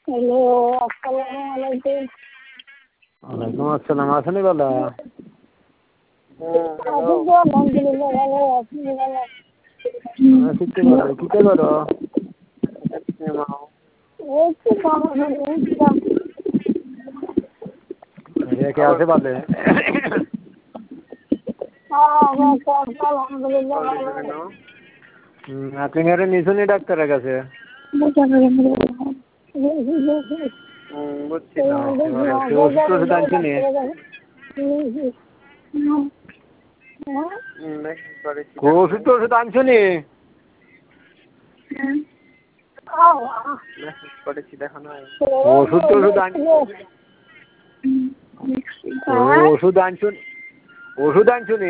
Hello, আসসালামু আলাইকুম। ওয়ালাইকুম আসসালাম। আসেনি বলা আলহামদুলিল্লাহ ভালো। আপনি ভালো? শিখতে পারো কিতে করো? এই তো ভালো উঠলাম। কে আছে বলে? আলহামদুলিল্লাহ ভালো। আপনি ঘরে নিশুনি ডাক্তারের কাছে? ওষুধ আনছুনি? ওষুধ আনছুনি? ওষুধ আনছুনি? ওষুধ আনছুনি?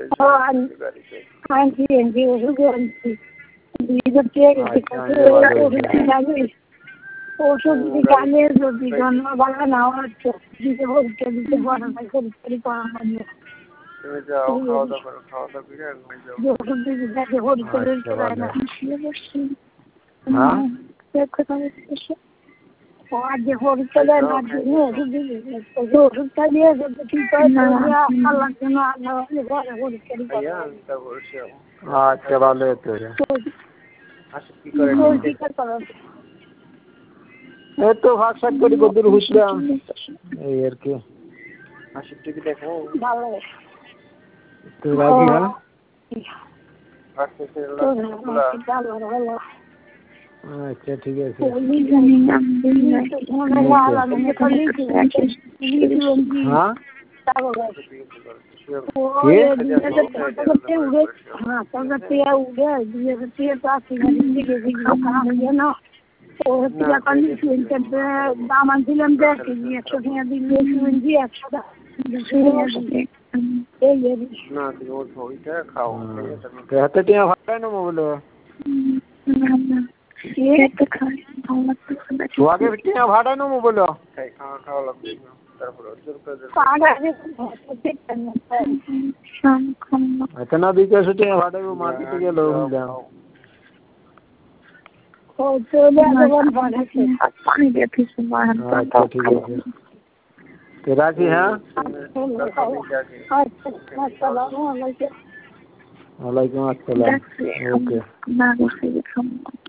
ওষুধ কালে যদি জন্ম বাড়া না হচ্ছে দিতে হচ্ছে দিতে পারে না শরীর করা মানে তুমি যাও খাওয়া দাওয়া করো, খাওয়া দাওয়া করে ঘুমিয়ে যাও। ওষুধ দিতে থাকে হরিচরণ করায় না। আজ হরিচরণ না দিলে ওষুধ দিবি ওষুধটা দিয়ে যদি ঠিক হয় আল্লাহর জন্য আল্লাহ ঘরে হরিচরণ করে। আচ্ছা ভালো হতো। কি করে এই তো ভাগ শাক করি কদ্দুর হুসলাম এই আর কি। আশিকটা কি দেখো ভালো তো রাখি। হ্যাঁ আচ্ছা ঠিক আছে। হ্যাঁ দাম আনছিলাম 100 কেজি 100 টাকা দিলে 100 টাকা হাতে টিয়া ভাড়াই নেবো বলো আগে টিয়া ভাড়াই নেবো বলো খাওয়া লাগবে তারপরে আচ্ছা না বিকাশে টিয়া ভাড়াইবো মার্কেটে গেলো বুঝলাম। আচ্ছা ঠিক আছে তো রাখি। হ্যাঁ ওয়ালাইকুম আসসালাম। ওকে।